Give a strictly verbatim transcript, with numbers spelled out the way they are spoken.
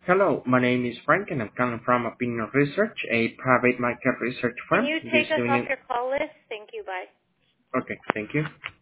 Hello, my name is Frank, and I'm calling from Opinion Research, a private market research Can firm. you This take us doing off it. your call list? Thank you. Bye. Okay, thank you.